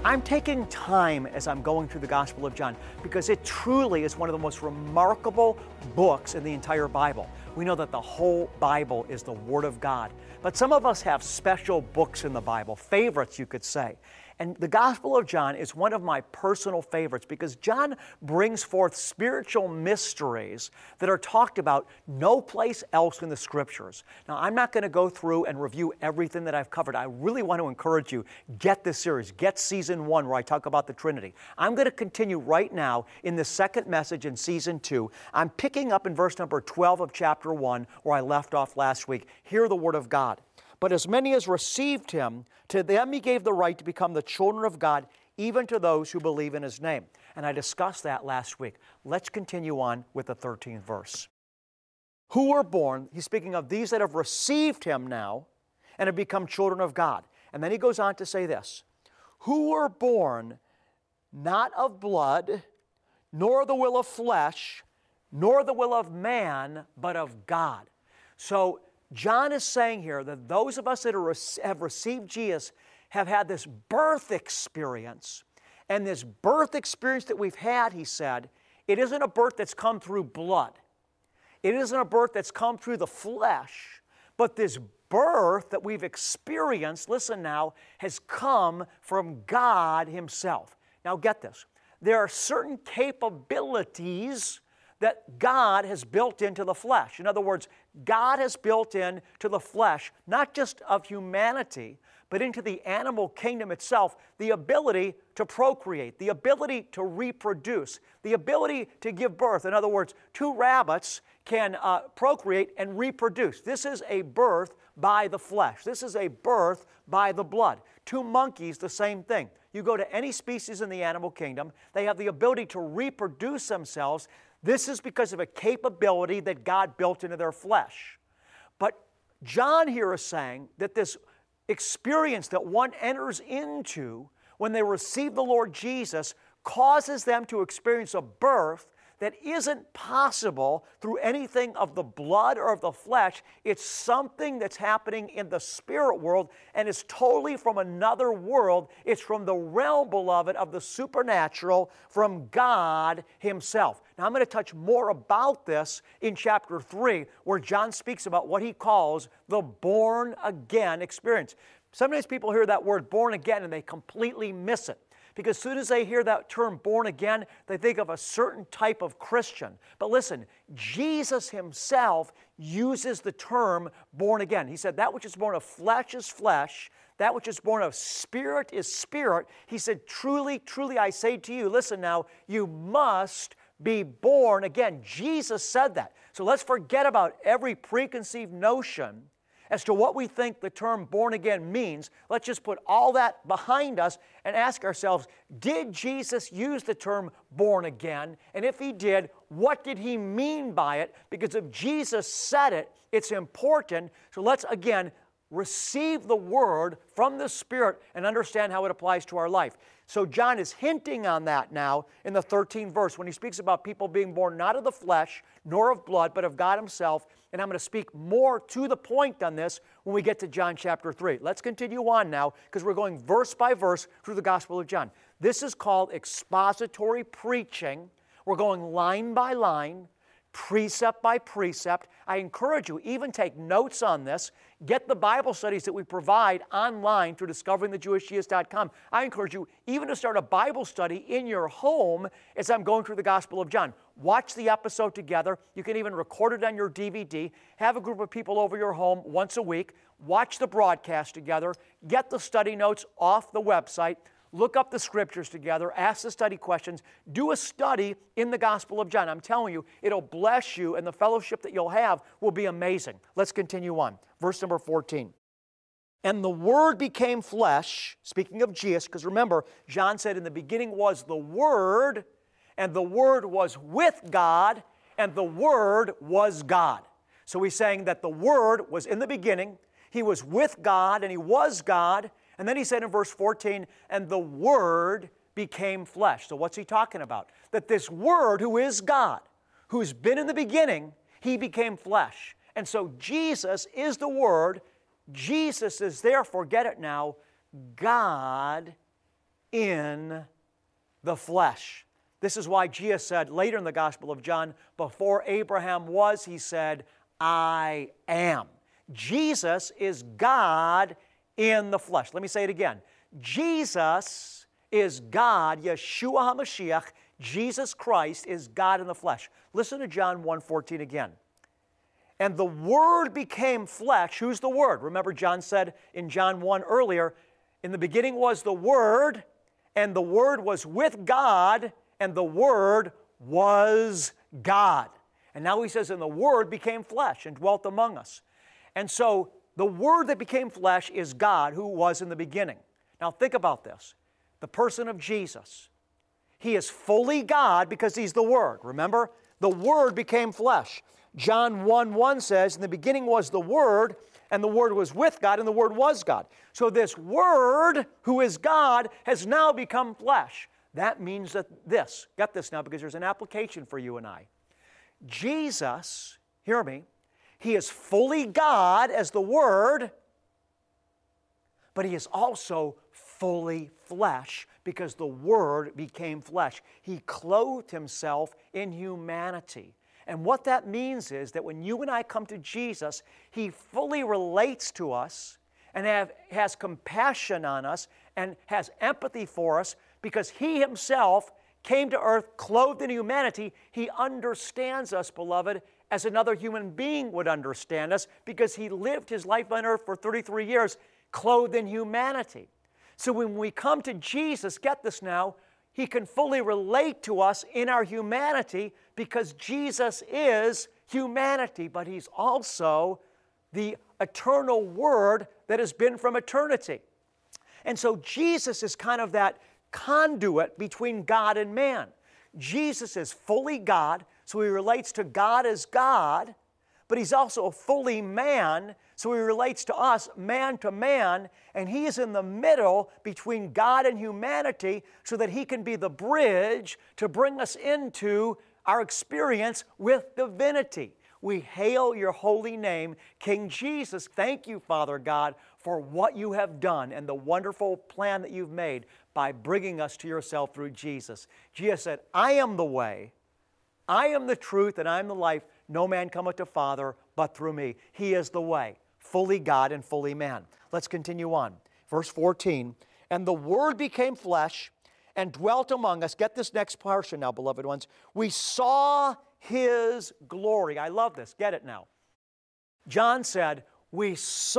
I'm taking time as I'm going through the Gospel of John because it truly is one of the most remarkable books in the entire Bible. We know that the whole Bible is the Word of God, but some of us have special books in the Bible, favorites you could say. And the Gospel of John is one of my personal favorites because John brings forth spiritual mysteries that are talked about no place else in the Scriptures. Now, I'm not going to go through and review everything that I've covered. I really want to encourage you, get this series, get Season 1 where I talk about the Trinity. I'm going to continue right now in the second message in Season 2. I'm picking up in verse number 12 of chapter 1 where I left off last week. Hear the Word of God. But as many as received Him, to them He gave the right to become the children of God, even to those who believe in His name. And I discussed that last week. Let's continue on with the 13th verse. Who were born, he's speaking of these that have received Him now and have become children of God. And then he goes on to say this, who were born not of blood, nor the will of flesh, nor the will of man, but of God. So John is saying here that those of us that have received Jesus have had this birth experience. And this birth experience that we've had, he said, it isn't a birth that's come through blood. It isn't a birth that's come through the flesh. But this birth that we've experienced, listen now, has come from God Himself. Now get this. There are certain capabilities that God has built into the flesh. In other words, God has built into the flesh, not just of humanity, but into the animal kingdom itself, the ability to procreate, the ability to reproduce, the ability to give birth. In other words, two rabbits can procreate and reproduce. This is a birth by the flesh. This is a birth by the blood. Two monkeys, the same thing. You go to any species in the animal kingdom, they have the ability to reproduce themselves. This is because of a capability that God built into their flesh. But John here is saying that this experience that one enters into when they receive the Lord Jesus causes them to experience a birth that isn't possible through anything of the blood or of the flesh. It's something that's happening in the spirit world and is totally from another world. It's from the realm, beloved, of the supernatural, from God Himself. Now, I'm going to touch more about this in chapter 3, where John speaks about what he calls the born-again experience. Sometimes people hear that word born again and they completely miss it. Because as soon as they hear that term born again, they think of a certain type of Christian. But listen, Jesus Himself uses the term born again. He said, that which is born of flesh is flesh, that which is born of spirit is spirit. He said, truly, truly, I say to you, listen now, you must be born again. Jesus said that. So let's forget about every preconceived notion as to what we think the term born again means. Let's just put all that behind us and ask ourselves, did Jesus use the term born again? And if He did, what did He mean by it? Because if Jesus said it, it's important. So let's again receive the Word from the Spirit and understand how it applies to our life. So John is hinting on that now in the 13th verse when he speaks about people being born not of the flesh nor of blood, but of God Himself. And I'm going to speak more to the point on this when we get to John chapter 3. Let's continue on now because we're going verse by verse through the Gospel of John. This is called expository preaching. We're going line by line, precept by precept. I encourage you, even take notes on this. Get the Bible studies that we provide online through discoveringthejewishdeist.com. I encourage you even to start a Bible study in your home as I'm going through the Gospel of John. Watch the episode together. You can even record it on your DVD. Have a group of people over your home once a week. Watch the broadcast together. Get the study notes off the website. Look up the Scriptures together, ask the study questions, do a study in the Gospel of John. I'm telling you, it'll bless you, and the fellowship that you'll have will be amazing. Let's continue on. Verse number 14. And the Word became flesh, speaking of Jesus, because remember, John said in the beginning was the Word, and the Word was with God, and the Word was God. So he's saying that the Word was in the beginning, He was with God, and He was God. And then he said in verse 14, and the Word became flesh. So what's he talking about? That this Word, who is God, who's been in the beginning, He became flesh. And so Jesus is the Word. Jesus is therefore, get it now, God in the flesh. This is why Jesus said later in the Gospel of John, before Abraham was, he said, I am. Jesus is God in the flesh. Let me say it again. Jesus is God, Yeshua HaMashiach, Jesus Christ is God in the flesh. Listen to John 1:14 again. And the Word became flesh. Who's the Word? Remember, John said in John 1 earlier, in the beginning was the Word, and the Word was with God, and the Word was God. And now he says, and the Word became flesh and dwelt among us. And so the Word that became flesh is God, who was in the beginning. Now think about this. The person of Jesus. He is fully God because He's the Word. Remember? The Word became flesh. John 1:1 says, in the beginning was the Word, and the Word was with God, and the Word was God. So this Word, who is God, has now become flesh. That means that this, get this now because there's an application for you and I. Jesus, hear me, He is fully God as the Word, but He is also fully flesh because the Word became flesh. He clothed Himself in humanity. And what that means is that when you and I come to Jesus, He fully relates to us and has compassion on us and has empathy for us because He Himself came to earth clothed in humanity. He understands us, beloved, as another human being would understand us because He lived His life on earth for 33 years clothed in humanity. So when we come to Jesus, get this now, He can fully relate to us in our humanity because Jesus is humanity, but He's also the eternal Word that has been from eternity. And so Jesus is kind of that conduit between God and man. Jesus is fully God, so He relates to God as God, but He's also fully man, so He relates to us man to man, and He is in the middle between God and humanity so that He can be the bridge to bring us into our experience with divinity. We hail Your holy name, King Jesus. Thank You, Father God, for what You have done and the wonderful plan that You've made by bringing us to Yourself through Jesus. Jesus said, I am the way, I am the truth, and I am the life. No man cometh to Father but through Me. He is the way, fully God and fully man. Let's continue on. Verse 14, and the Word became flesh and dwelt among us. Get this next portion now, beloved ones. We saw His glory. I love this. Get it now. John said, we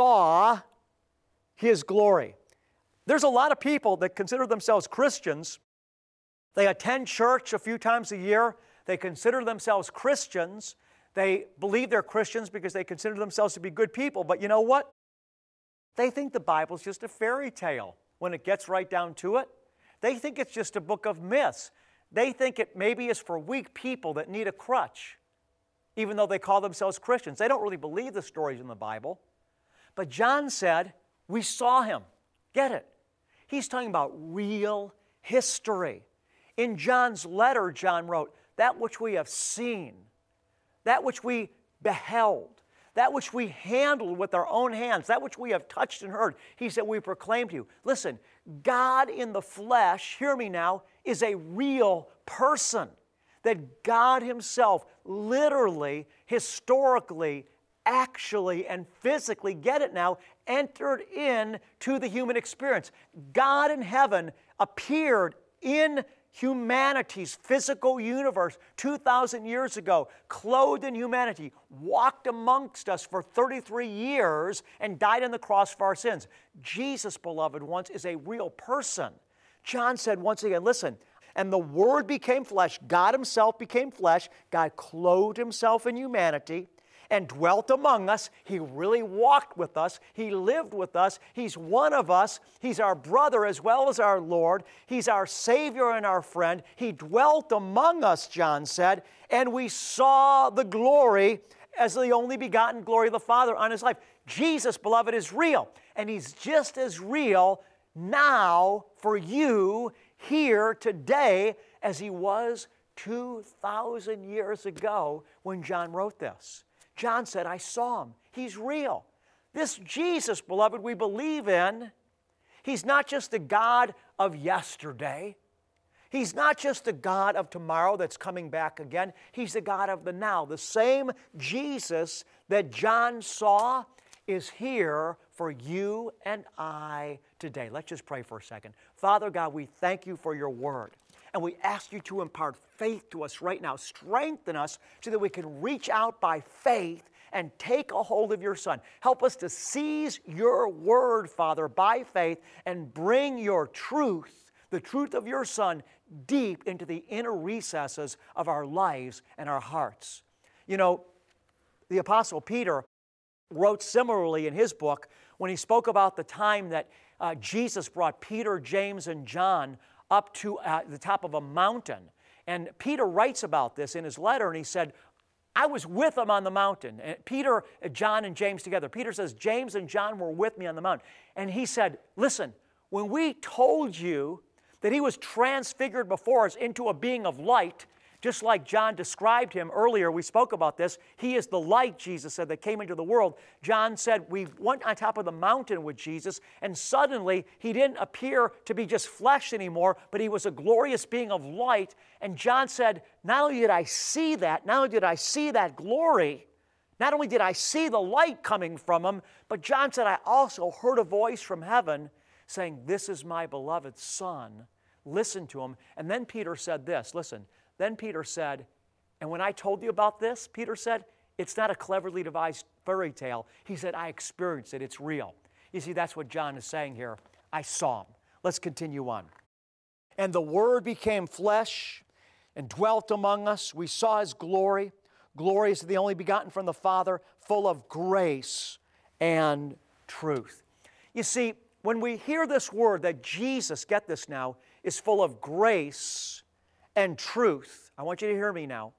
saw His glory. There's a lot of people that consider themselves Christians. They attend church a few times a year. They consider themselves Christians. They believe they're Christians because they consider themselves to be good people. But you know what? They think the Bible's just a fairy tale when it gets right down to it. They think it's just a book of myths. They think it maybe is for weak people that need a crutch, even though they call themselves Christians. They don't really believe the stories in the Bible. But John said, we saw Him. Get it? He's talking about real history. In John's letter, John wrote, that which we have seen, that which we beheld, that which we handled with our own hands, that which we have touched and heard, He said, we proclaim to you. Listen, God in the flesh, hear me now, is a real person. That God Himself literally, historically, actually, and physically, get it now, entered into the human experience. God in heaven appeared in humanity's physical universe 2,000 years ago, clothed in humanity, walked amongst us for 33 years and died on the cross for our sins. Jesus, beloved ones, is a real person. John said once again, listen, and the Word became flesh, God Himself became flesh, God clothed Himself in humanity and dwelt among us. He really walked with us. He lived with us. He's one of us. He's our brother as well as our Lord. He's our Savior and our friend. He dwelt among us, John said, and we saw the glory as the only begotten glory of the Father on His life. Jesus, beloved, is real, and He's just as real now for you here today as He was 2,000 years ago when John wrote this. John said, I saw Him. He's real. This Jesus, beloved, we believe in, He's not just the God of yesterday. He's not just the God of tomorrow that's coming back again. He's the God of the now. The same Jesus that John saw is here for you and I today. Let's just pray for a second. Father God, we thank you for your word. And we ask you to impart faith to us right now. Strengthen us so that we can reach out by faith and take a hold of your Son. Help us to seize your word, Father, by faith and bring your truth, the truth of your Son, deep into the inner recesses of our lives and our hearts. You know, the Apostle Peter wrote similarly in his book when he spoke about the time that Jesus brought Peter, James, and John up to the top of a mountain. And Peter writes about this in his letter, and he said, I was with them on the mountain. And Peter, John, and James together. Peter says, James and John were with me on the mountain. And he said, listen, when we told you that he was transfigured before us into a being of light, just like John described him earlier, we spoke about this. He is the light, Jesus said, that came into the world. John said, we went on top of the mountain with Jesus, and suddenly he didn't appear to be just flesh anymore, but he was a glorious being of light. And John said, not only did I see that, not only did I see that glory, not only did I see the light coming from him, but John said, I also heard a voice from heaven saying, this is my beloved Son. Listen to him. And then Peter said this, listen. Then Peter said, and when I told you about this, Peter said, it's not a cleverly devised fairy tale. He said, I experienced it. It's real. You see, that's what John is saying here. I saw him. Let's continue on. And the Word became flesh and dwelt among us. We saw his glory. Glory is the only begotten from the Father, full of grace and truth. You see, when we hear this word that Jesus, get this now, is full of grace and truth. I want you to hear me now.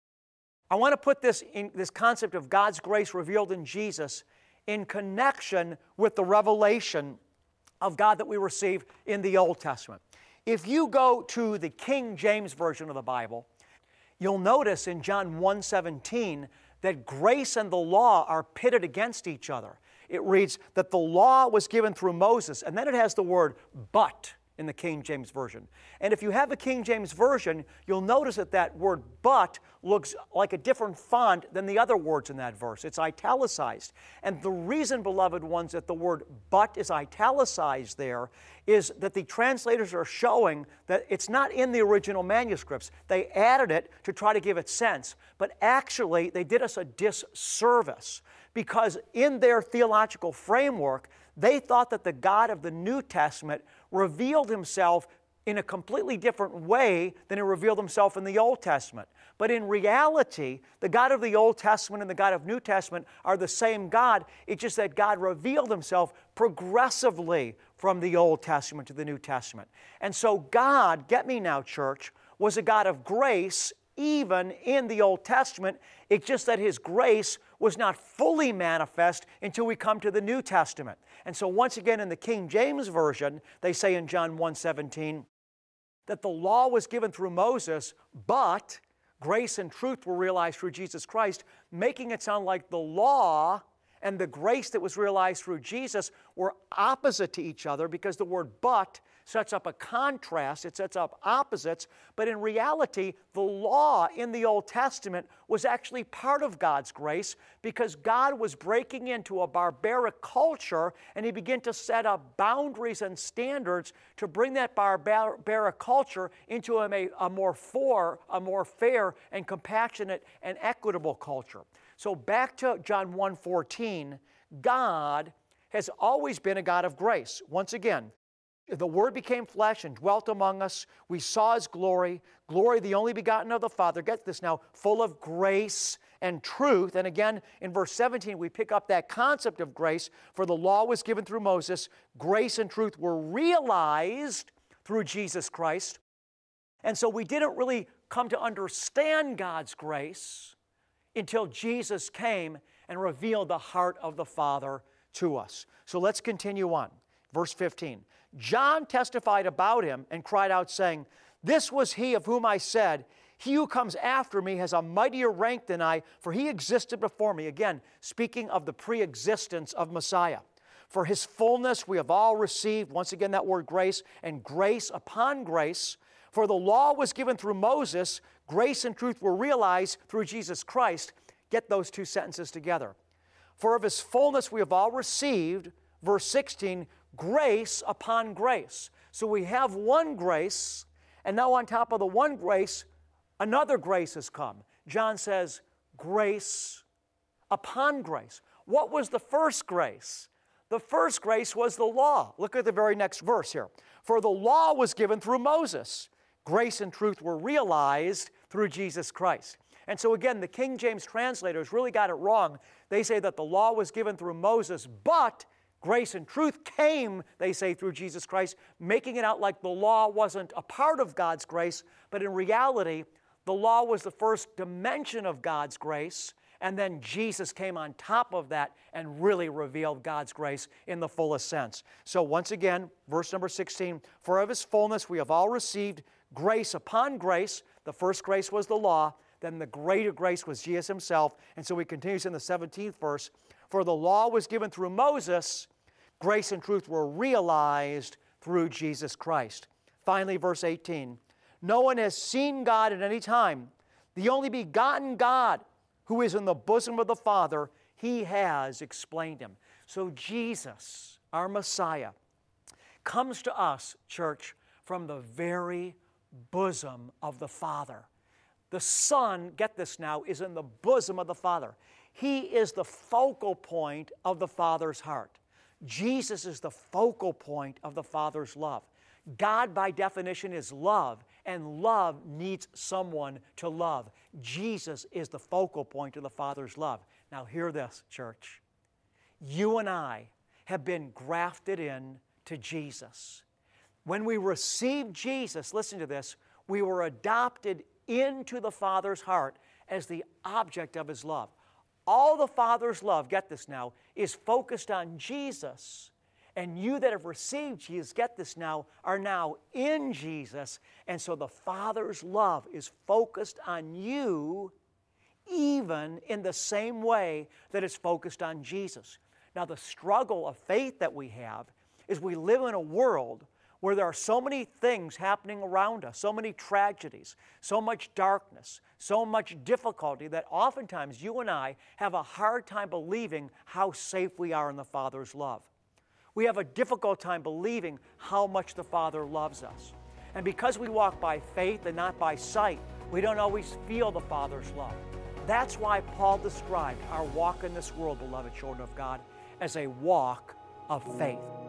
I want to put this concept of God's grace revealed in Jesus in connection with the revelation of God that we receive in the Old Testament. If you go to the King James Version of the Bible, you'll notice in John 1:17 that grace and the law are pitted against each other. It reads that the law was given through Moses, and then it has the word but in the King James Version. And if you have the King James Version, you'll notice that that word but looks like a different font than the other words in that verse. It's italicized. And the reason, beloved ones, that the word but is italicized there is that the translators are showing that it's not in the original manuscripts. They added it to try to give it sense. But actually, they did us a disservice because in their theological framework, they thought that the God of the New Testament revealed himself in a completely different way than he revealed himself in the Old Testament. But in reality, the God of the Old Testament and the God of New Testament are the same God. It's just that God revealed himself progressively from the Old Testament to the New Testament. And so God, get me now, church, was a God of grace even in the Old Testament. It's just that his grace was not fully manifest until we come to the New Testament. And so once again in the King James Version, they say in John 1:17 that the law was given through Moses, but grace and truth were realized through Jesus Christ, making it sound like the law and the grace that was realized through Jesus were opposite to each other because the word but sets up a contrast, it sets up opposites, but in reality, the law in the Old Testament was actually part of God's grace because God was breaking into a barbaric culture and he began to set up boundaries and standards to bring that barbaric culture into a more fair and compassionate and equitable culture. So back to John 1:14, God has always been a God of grace. Once again, the Word became flesh and dwelt among us. We saw his glory, glory the only begotten of the Father. Get this now, full of grace and truth. And again, in verse 17, we pick up that concept of grace. For the law was given through Moses. Grace and truth were realized through Jesus Christ. And so we didn't really come to understand God's grace until Jesus came and revealed the heart of the Father to us. So let's continue on. Verse 15. John testified about him and cried out, saying, this was he of whom I said, he who comes after me has a mightier rank than I, for he existed before me. Again, speaking of the pre-existence of Messiah. For His fullness we have all received, once again that word grace, and grace upon grace. For the law was given through Moses, grace and truth were realized through Jesus Christ. Get those two sentences together. For of His fullness we have all received, verse 16, grace upon grace. So we have one grace, and now on top of the one grace, another grace has come. John says, grace upon grace. What was the first grace? The first grace was the law. Look at the very next verse here. For the law was given through Moses. Grace and truth were realized through Jesus Christ. And so again, the King James translators really got it wrong. They say that the law was given through Moses, but grace and truth came, they say, through Jesus Christ, making it out like the law wasn't a part of God's grace, but in reality, the law was the first dimension of God's grace, and then Jesus came on top of that and really revealed God's grace in the fullest sense. So once again, verse number 16, for of His fullness we have all received grace upon grace. The first grace was the law, then the greater grace was Jesus Himself. And so He continues in the 17th verse, for the law was given through Moses, grace and truth were realized through Jesus Christ. Finally, verse 18, no one has seen God at any time. The only begotten God, who is in the bosom of the Father, He has explained Him. So Jesus, our Messiah, comes to us, church, from the very bosom of the Father. The Son, get this now, is in the bosom of the Father. He is the focal point of the Father's heart. Jesus is the focal point of the Father's love. God, by definition, is love, and love needs someone to love. Jesus is the focal point of the Father's love. Now hear this, church. You and I have been grafted in to Jesus. When we received Jesus, listen to this, we were adopted into the Father's heart as the object of His love. All the Father's love, get this now, is focused on Jesus. And you that have received Jesus, get this now, are now in Jesus. And so the Father's love is focused on you even in the same way that it's focused on Jesus. Now the struggle of faith that we have is we live in a world where there are so many things happening around us, so many tragedies, so much darkness, so much difficulty that oftentimes you and I have a hard time believing how safe we are in the Father's love. We have a difficult time believing how much the Father loves us. And because we walk by faith and not by sight, we don't always feel the Father's love. That's why Paul described our walk in this world, beloved children of God, as a walk of faith.